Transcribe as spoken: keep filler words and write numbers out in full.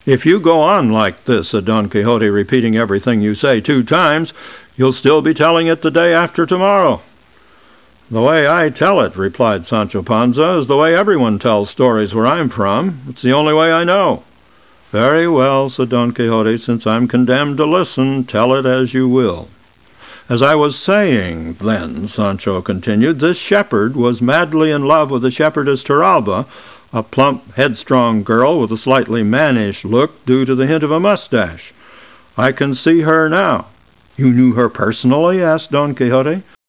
"If you go on like this," said Don Quixote, "repeating everything you say two times, you'll still be telling it the day after tomorrow." "The way I tell it," replied Sancho Panza, "is the way everyone tells stories where I'm from. It's the only way I know." "Very well," said Don Quixote, "since I'm condemned to listen, tell it as you will." "As I was saying, then," Sancho continued, "this shepherd was madly in love with the shepherdess Torralba, a plump, headstrong girl with a slightly mannish look due to the hint of a mustache. I can see her now." "You knew her personally?" asked Don Quixote.